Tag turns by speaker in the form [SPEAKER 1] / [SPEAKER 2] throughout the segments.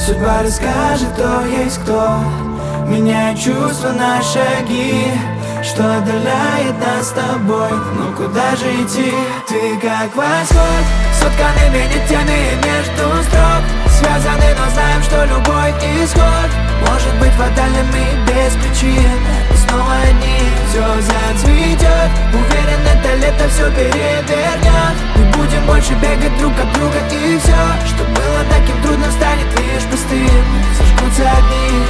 [SPEAKER 1] Судьба расскажет, кто есть кто, меняет чувства на шаги, что отдаляет нас с тобой. Ну куда же идти? Ты как восход, сотканными нитями между строк, связаны, но знаем, что любой исход может быть фатальным и без причин. Мы снова одни, все зацветет, уверен, это лето все перевернет. Не будем больше бегать друг от друга, и все, что было таким трудным, станет лишь простым. Зажгутся огни.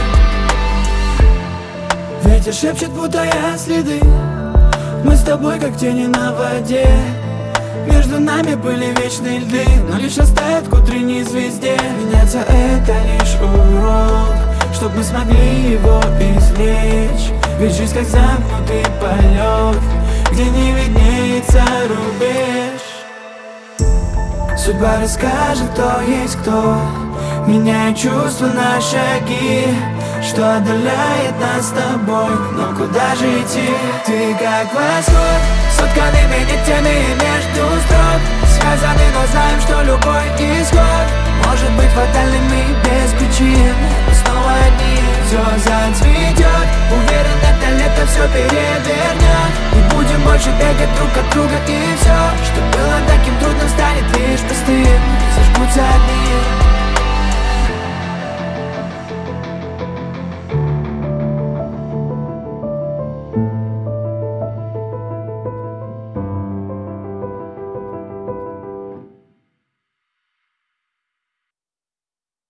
[SPEAKER 1] Ветер шепчет, путая следы, мы с тобой как тени на воде. Между нами были вечные льды, но лишь оставят к утренней звезде. Меняться это лишь урок, чтоб мы смогли его извлечь. Ведь жизнь как замкнутый полет, где не виднеется рубеж. Судьба расскажет, кто есть кто, меняет чувства на шаги, что отдаляет нас с тобой. Но куда же идти? Ты как восход, сотканными нитями между строк, связаны, но знаем, что любой исход может быть фатальным и без причин. Мы снова одни, все зацветет, уверен, это лето все перед.